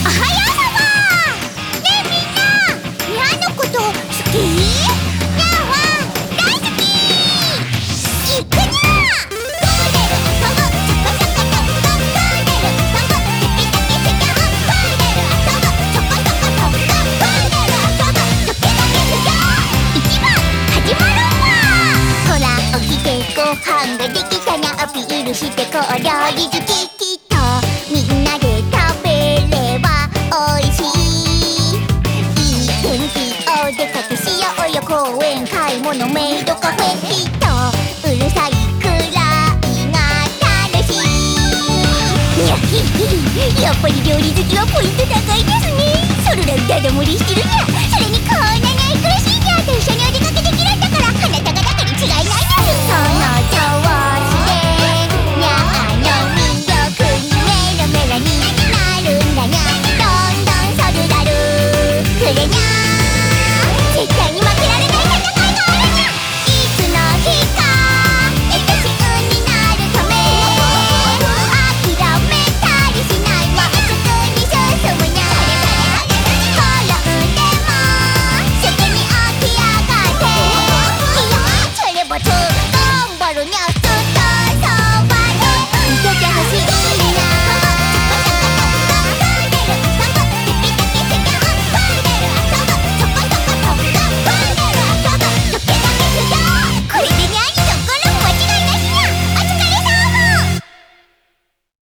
飯ができたにゃアピールしてこう料理好ききっとみんなで食べればおいしい。いい天気お出かけしようよ公園買い物メイドカフェきっとうるさいくらいが楽しい。やっひひやっぱり料理好きはポイント高いですね。それらうだだ盛りしてるにゃ。それにこう